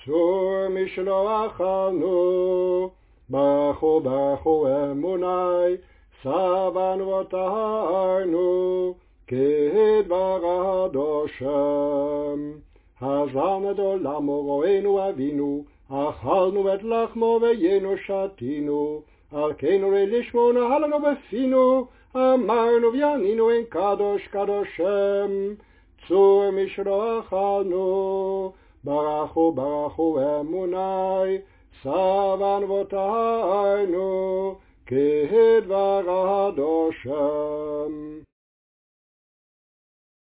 צור משלו אכלנו, ברכו ברכו אמוני, שבענו וטהרנו, כדבר הדושם. הזלם עולם רואינו אבינו, אכלנו את לחמו ויינו שתינו, על כן הרי לשמו נהלנו בפינו, אמרנו ויענינו אין קדוש קדוש שם. צור משלו אכלנו, ברכו ברכו אמוני, שבענו וטהרנו, כדבר הדושם.